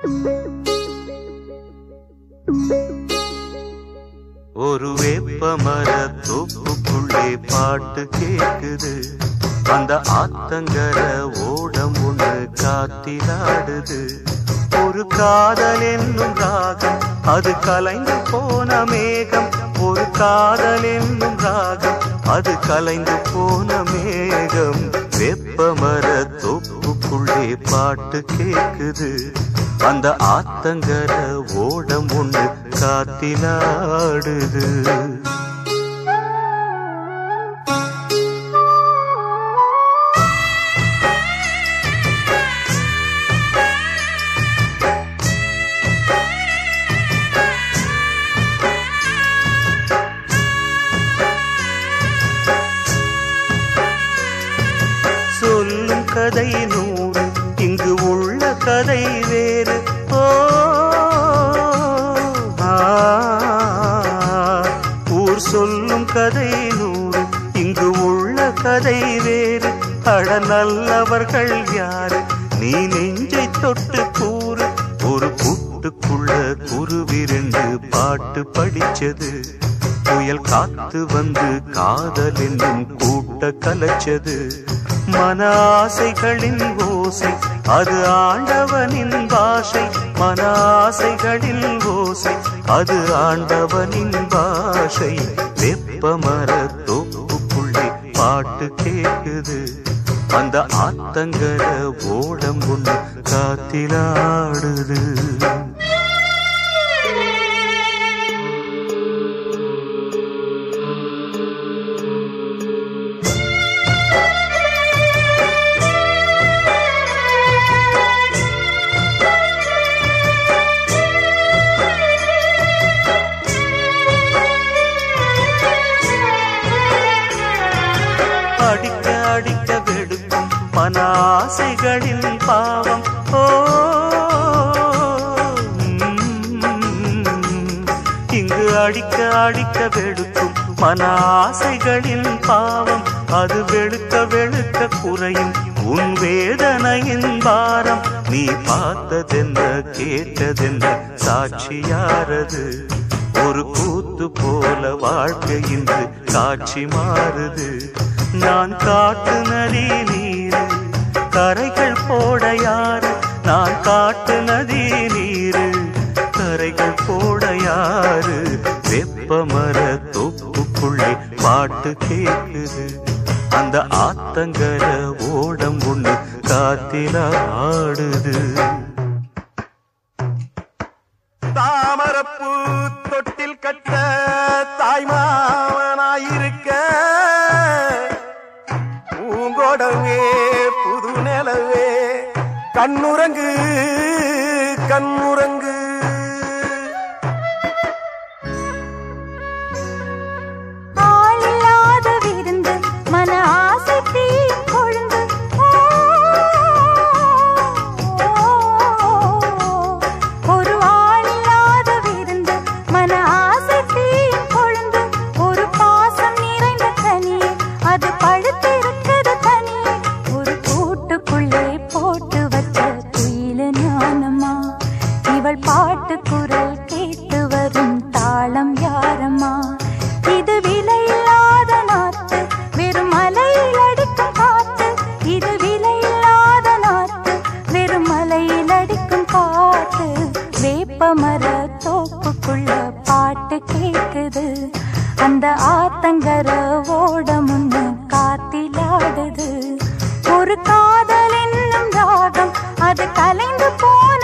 ஒரு வேப்பமர தோப்புக்குள்ளே பாட்டு கேக்குது, அந்த ஆத்தங்கர ஓடம் ஒண்ணு காத்திலாடுது. ஒரு காதல் என்னும் ராகம் அது கலைந்து போன மேகம், ஒரு காதல் என்னும் ராகம் அது கலைந்து போன மேகம். வேப்பமர தோப்புக்குள்ளே பாட்டு கேக்குது, அந்த ஆத்தங்கர ஓடம் ஒண்ணு காத்திலாடுது. சொல்லும் கதை நூறு, இங்கு உள்ள கதை வேறு. ஊர் சொல்லும் கதை நூறு, இங்கு உள்ள கதை வேறு. அட நல்லவர்கள் யாரு, நீ நெஞ்சை தொட்டு கூறு. ஒரு கூட்டுக்குள்ள குருவி ரெண்டு பாட்டு படிச்சது, புயல் காத்து வந்து காதல் என்னும் கூட்ட கலைச்சது. மன ஆசைகளின் ஓசை அது ஆண்டவனின் பாஷை, மன ஆசைகளின் ஓசை அது ஆண்டவனின் பாஷை. வேப்பமர தோப்புக்குள்ளே பாட்டு கேக்குது, அந்த ஆத்தங்கர ஓடம் ஒண்ணு காத்திலாடுது. அடிக்க அடிக்க வெடுக்கும் மன ஆசைகளின் பாவம். இங்கு அடிக்க அடிக்க வெடுக்கும் மன ஆசைகளின் பாவம். அது வெளுக்க வெளுக்க குறையும் உன் வேதனையின் பாரம். நீ பார்த்ததென்ன கேட்டதென்ன சாட்சியாரது, ஒரு கூத்து போல வாழ்க்கை இன்று காட்சி மாறுது. நான் காட்டு நதி நீரு, கரைகள் போட யாரு. நான் காட்டு நதி நீரு, கரைகள் போட யாரு. வேப்பமர தோப்புக்குள்ளே பாட்டு கேக்குது, அந்த ஆத்தங்கர ஓடம் ஒண்ணு காத்திலாடுது. தாமரப்பூ தொட்டில் கட்ட தாய்மாவனாயிருக்க, பூங்கோடவே புது நிலவே கண்ணுறங்கு கண்ணுறங்கு. ஆளில்லாத விருந்து மன ஆசை தீ கொழுந்து. ஒரு ஆளில்லாத விருந்து மன ஆசை தீ கொழுந்து. ஒரு பாசம் நிறைந்த கனியே அது பழுத்திருக்குது தனியே. ஒரு கூட்டுக்குள்ளே போட்டு வச்ச குயிலு ஞானமா, இவள் பாட்டு குரல் கேட்டு வரும் தாளம் யாரம்மா. இது விலையில்லாத நாத்து, வெறும் மலையில் அடிக்கும் காத்து. இது விலையில்லாத நாத்து, வெறும் மலையில் அடிக்கும் காத்து. வேப்பமர தோப்புக்குள்ள பாட்டு கேக்குது, அந்த ஆத்தங்கர ஓடம் ஒண்ணு காத்திலாடுது. ஒரு காதல் என்னும் ராகம் அது கலைந்து போன